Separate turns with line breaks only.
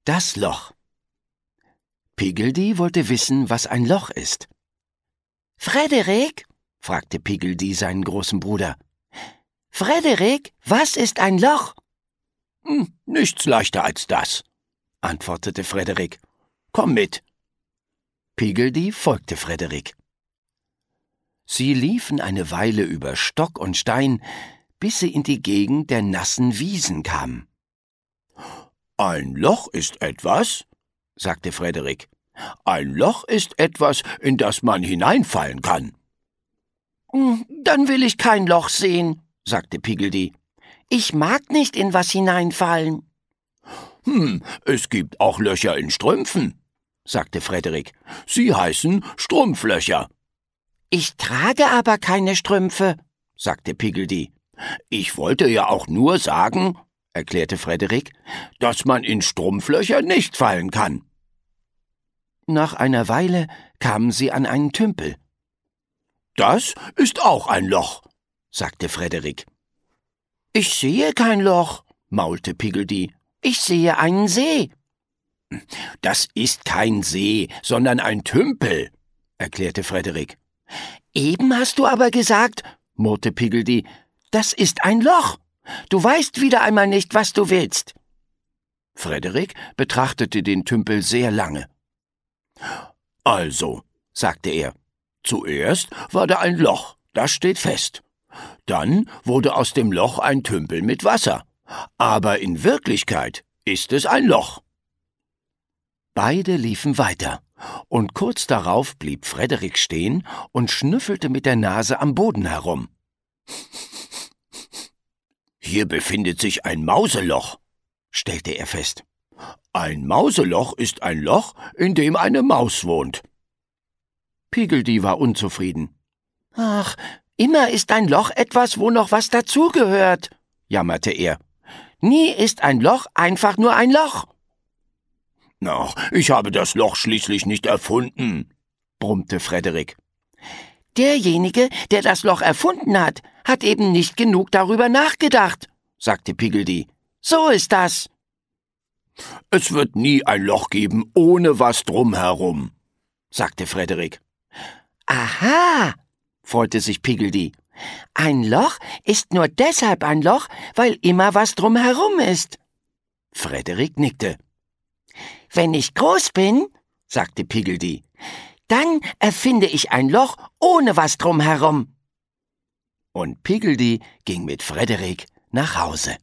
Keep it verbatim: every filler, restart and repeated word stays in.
Das Loch. Piggledy wollte wissen, was ein Loch ist.
»Frederik«, fragte Piggledy seinen großen Bruder, »Frederik, was ist ein Loch?«
Hm, »Nichts leichter als das«, antwortete Frederik. »Komm mit.« Piggledy folgte Frederik. Sie liefen eine Weile über Stock und Stein, bis sie in die Gegend der nassen Wiesen kamen. »Ein Loch ist etwas«, sagte Frederik. »Ein Loch ist etwas, in das man hineinfallen kann.«
»Dann will ich kein Loch sehen«, sagte Piggledy. »Ich mag nicht in was hineinfallen.«
»Hm, es gibt auch Löcher in Strümpfen«, sagte Frederik. »Sie heißen Strumpflöcher.«
»Ich trage aber keine Strümpfe«, sagte Piggledy.
»Ich wollte ja auch nur sagen«, erklärte Frederik, »dass man in Strumpflöcher nicht fallen kann.« Nach einer Weile kamen sie an einen Tümpel. »Das ist auch ein Loch«, sagte Frederik.
»Ich sehe kein Loch«, maulte Piggledy. »Ich sehe einen See.«
»Das ist kein See, sondern ein Tümpel«, erklärte Frederik.
»Eben hast du aber gesagt«, murrte Piggledy, »das ist ein Loch. Du weißt wieder einmal nicht, was du willst.«
Frederik betrachtete den Tümpel sehr lange. »Also«, sagte er, »zuerst war da ein Loch, das steht fest. Dann wurde aus dem Loch ein Tümpel mit Wasser. Aber in Wirklichkeit ist es ein Loch.« Beide liefen weiter, und kurz darauf blieb Frederik stehen und schnüffelte mit der Nase am Boden herum. »Hier befindet sich ein Mauseloch«, stellte er fest. »Ein Mauseloch ist ein Loch, in dem eine Maus wohnt.« Piggledy war unzufrieden.
»Ach, immer ist ein Loch etwas, wo noch was dazugehört«, jammerte er. »Nie ist ein Loch einfach nur ein Loch.«
»Ach, ich habe das Loch schließlich nicht erfunden«, brummte Frederik.
»Derjenige, der das Loch erfunden hat, hat eben nicht genug darüber nachgedacht«, sagte Piggledy. »So ist das.«
»Es wird nie ein Loch geben, ohne was drumherum«, sagte Frederik.
»Aha«, freute sich Piggledy. »Ein Loch ist nur deshalb ein Loch, weil immer was drumherum ist.«
Frederik nickte.
»Wenn ich groß bin«, sagte Piggledy, »dann erfinde ich ein Loch ohne was drumherum.«
Und Piggledy ging mit Frederik nach Hause.